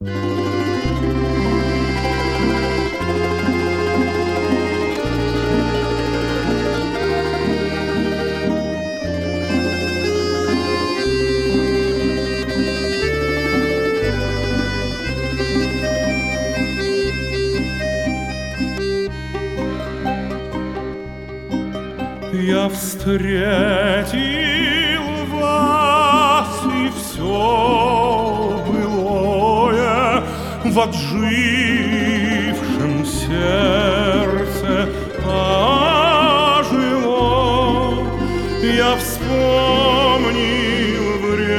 Я встретил вас, и все былое в отжившем сердце ожило. Я вспомнил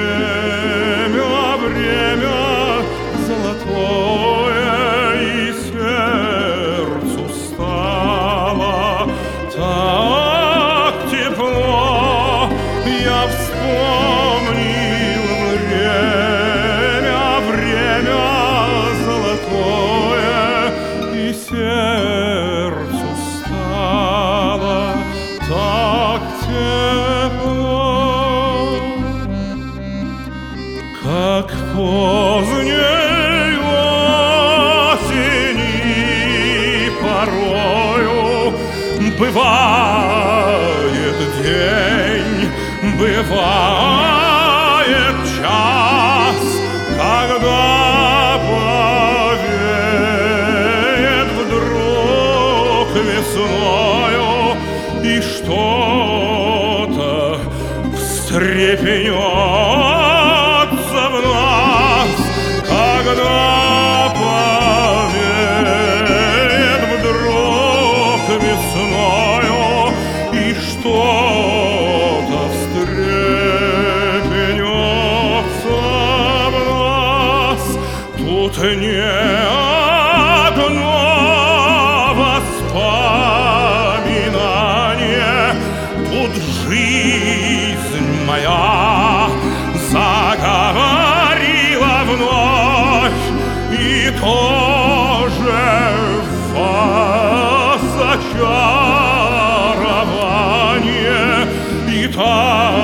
время золотое, и сердцу стало так тепло. Я вспомнил время золотое, и сердцу стало так тепло. Как поздней осени порою бывает день, бывает час, когда повеет вдруг весною, и что-то встрепенется в нас, когда повеет вдруг весною, и что-то встрепенется в нас. Тут не одно воспоминание, тут жизнь моя заговорила вновь, и тоже вас очарование, и та